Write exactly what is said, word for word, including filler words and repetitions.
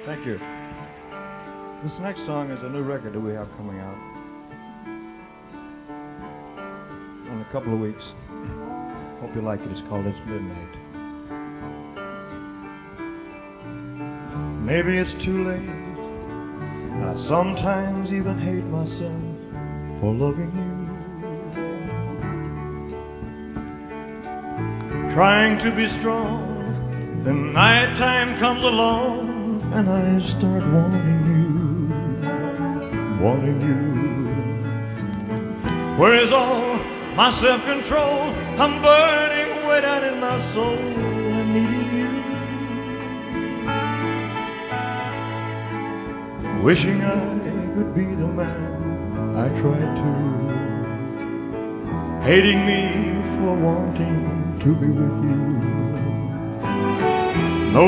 Thank you. This next song is a new record that we have coming out in a couple of weeks. Hope you like it. It's called It's Midnight. Maybe it's too late. I sometimes even hate myself for loving you. Trying to be strong, then nighttime comes along and I start wanting you, wanting you. Where is all my self-control? I'm burning way down in my soul and needing you. Wishing I could be the man I tried to. Hating me for wanting to be with you.